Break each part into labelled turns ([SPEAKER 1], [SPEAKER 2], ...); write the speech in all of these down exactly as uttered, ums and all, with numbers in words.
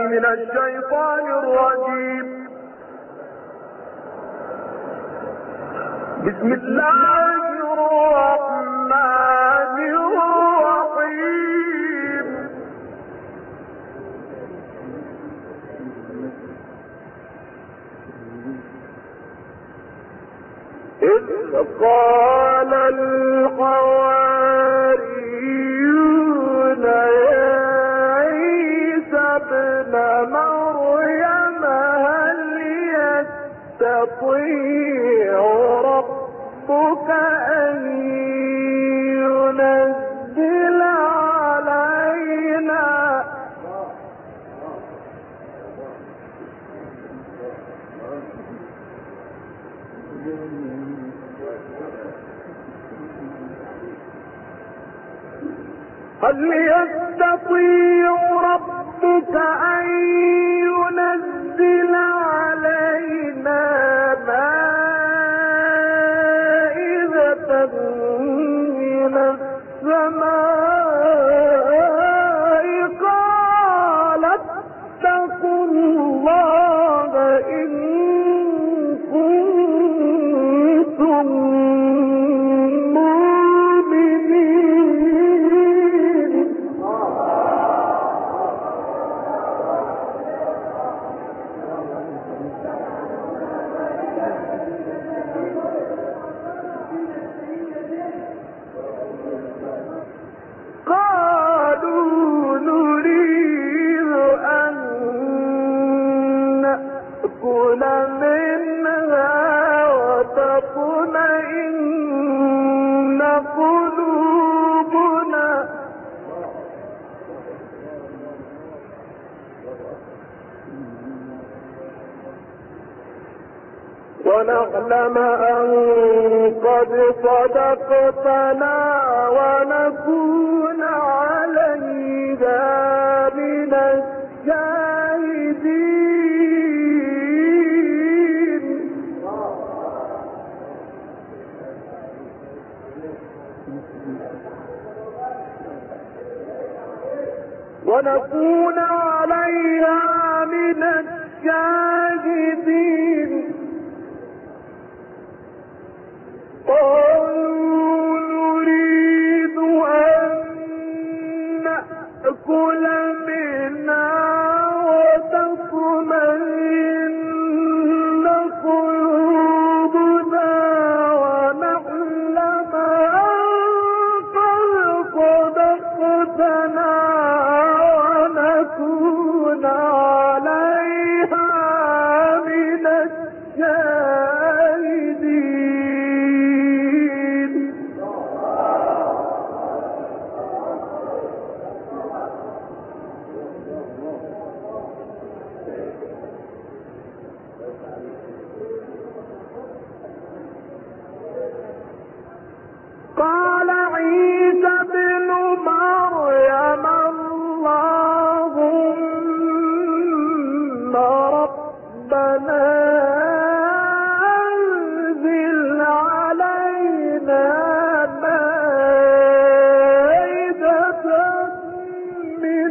[SPEAKER 1] من الشيطان الرجيم. بسم الله الرحمن الرحيم. إذ قال الحواريون يا عيسى ابن مريم هل يستطيع ربك أن ينزل علينا هل يستطيع ربك أن ينزل علينا مائدة من السماء قال اتقوا الله إن كنتم ونعلم أن قد صدقتنا ونكون عليها من الشاهدين ونكون عليها من الشاهدين قالوا نريد أن نأكل منها وتطمئن قلوبنا ونعلم أن قد صدقتنا ونكون عليها من الشاهدين. قال عيسى ابن مريم اللهم ربنا أنزل علينا مائدة من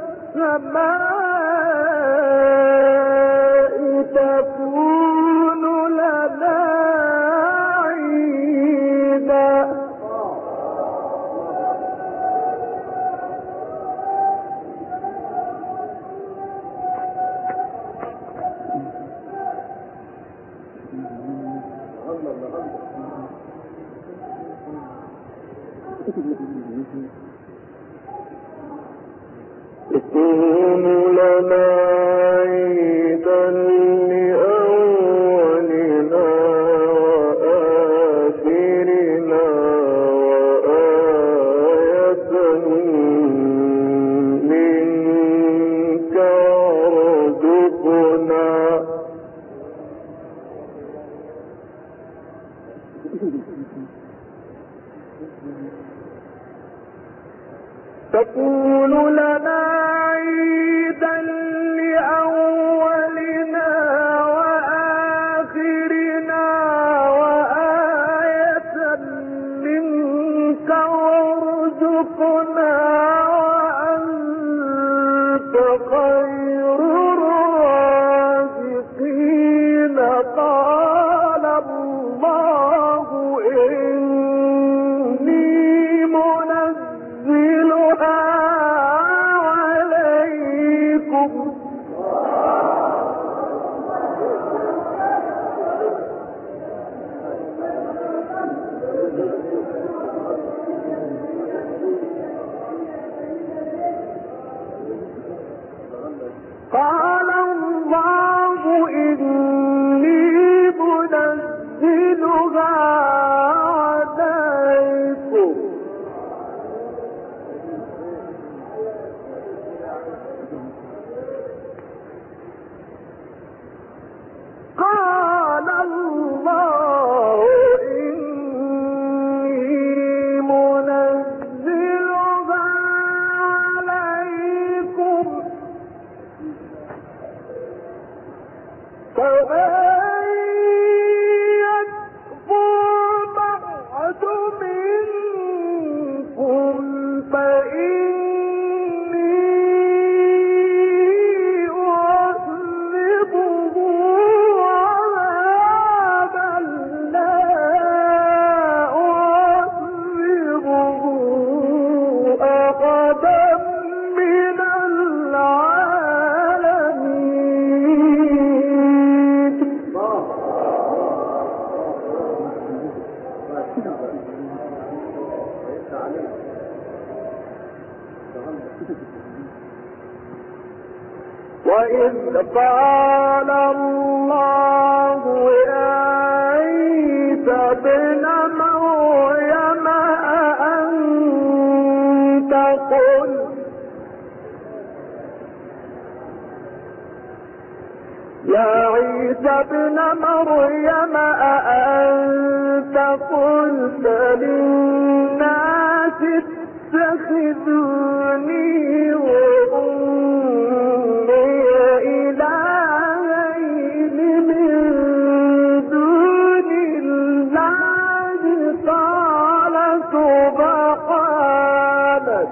[SPEAKER 1] السماء تكون لنا عيدا تكون لنا عيدا لأولنا وآخرنا وآية منك وارزقنا تكون لنا عيدا لأولنا وآخرنا وآية منك وارزقنا وأنت خير قال الله إني منزلها عليكم قال الله إني منزلها عليكم فمن يكفر بعد منكم فإني أعذبه عذابا لا أعذبه أحدا من العالمين. وإذ قال الله يا عيسى ابن مريم أأنت قلت يا عيسى ابن مريم أأنت قلت للناس اتخذوني وأمي إلهين من دون الله قال سبحانك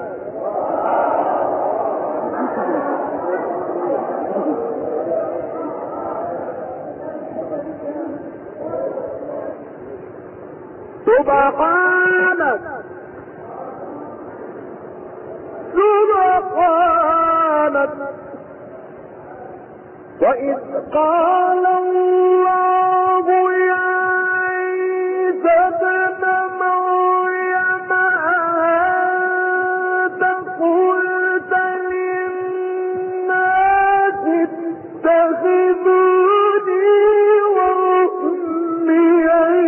[SPEAKER 1] سبحانك سبحانك وإذ قال الله يا عيسى ابن مريم أأنت قلت للناس اتخذوني وأمي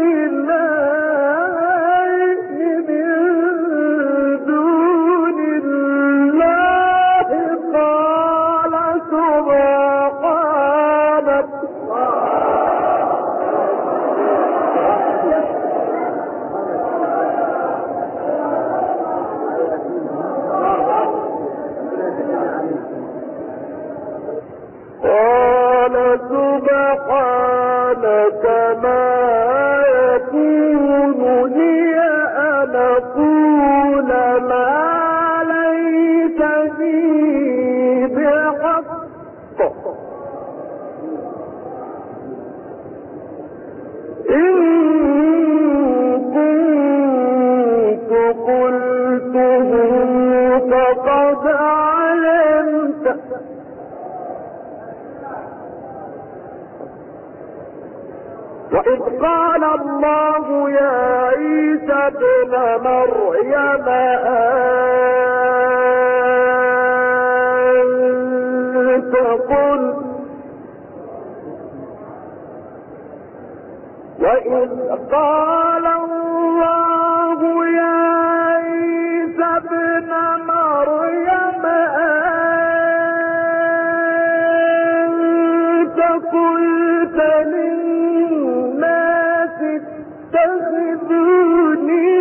[SPEAKER 1] إلهين من دون الله قال سبحانك قال سبحانك ما يكون لي أن أقول ما ليس لي بحق إن كنت قلته فقد علمت وإذ قال الله يا عيسى ابن مريم أنت قلت وإذ قال الله يا عيسى ابن مريم أنت قلت للناس اتخذوني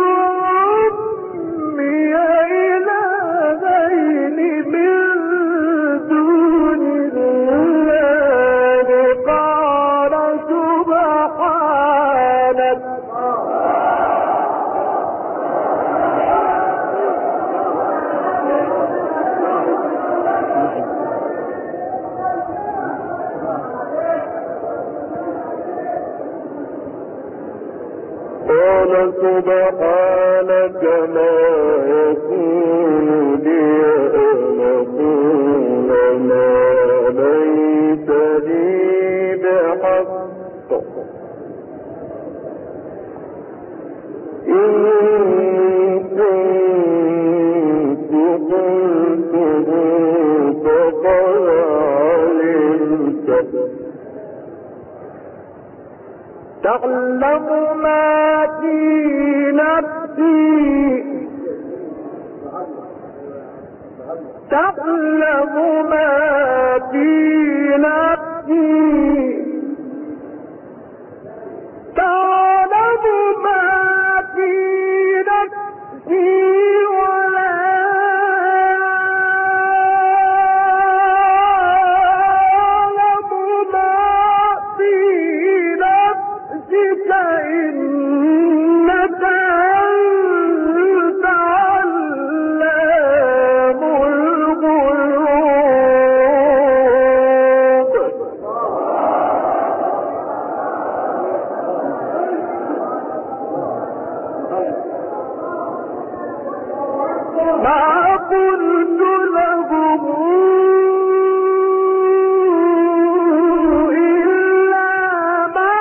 [SPEAKER 1] وأمي إلهين من دون الله قال سبحانك قال سبحانك ما يكون لي أن أقول ما ليس لي بحق إن كنت قلته فقد تعلم ما في نفسي تعلم ما في نفسي تعلم ما في نفسي ولا أعلم ما في نفسك إنك أنت علام الغيوب. ما قلت لهم إلا ما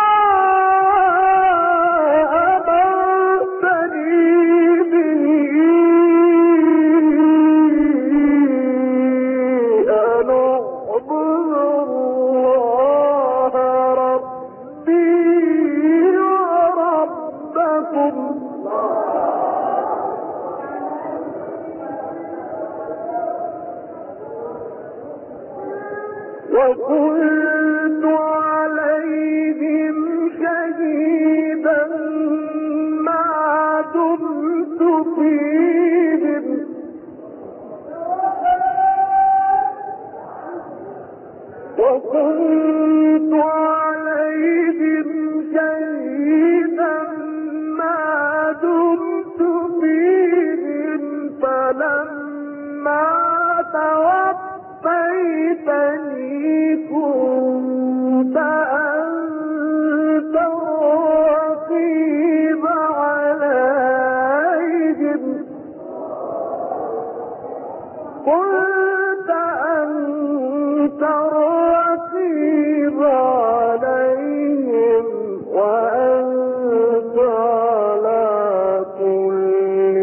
[SPEAKER 1] أمرتني به أن أعبد الله ربي وربكم. وكنت عليهم شهيدا ما دمت فيهم وكنت عليهم شهيدا ما دمت فيهم فلما توفيتني كنت أنت الرقيب عليهم كنت أنت الرقيب عليهم وأنت على كل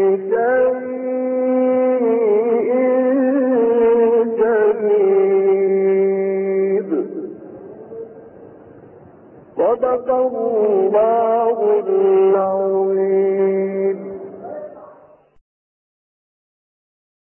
[SPEAKER 1] شيء شهيد. صدق الله العظيم.